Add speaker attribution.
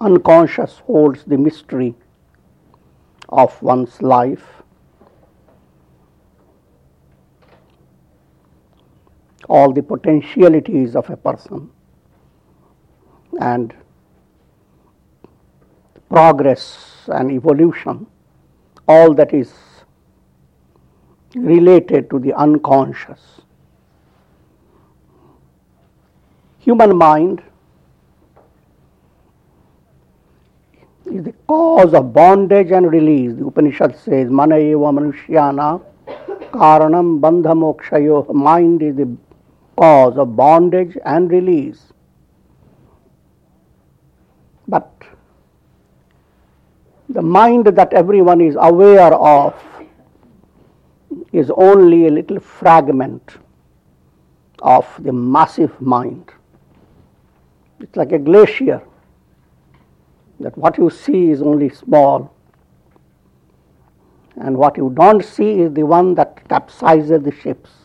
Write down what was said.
Speaker 1: unconscious holds the mystery of one's life. All the potentialities of a person and progress and evolution, all that is related to the unconscious. Human mind is the cause of bondage and release. The Upanishad says, Mana eva manushyana karanam bandha mokshayo. Mind is the cause of bondage and release. But the mind that everyone is aware of is only a little fragment of the massive mind. It's like a glacier, that what you see is only small, and what you don't see is the one that capsizes the ships.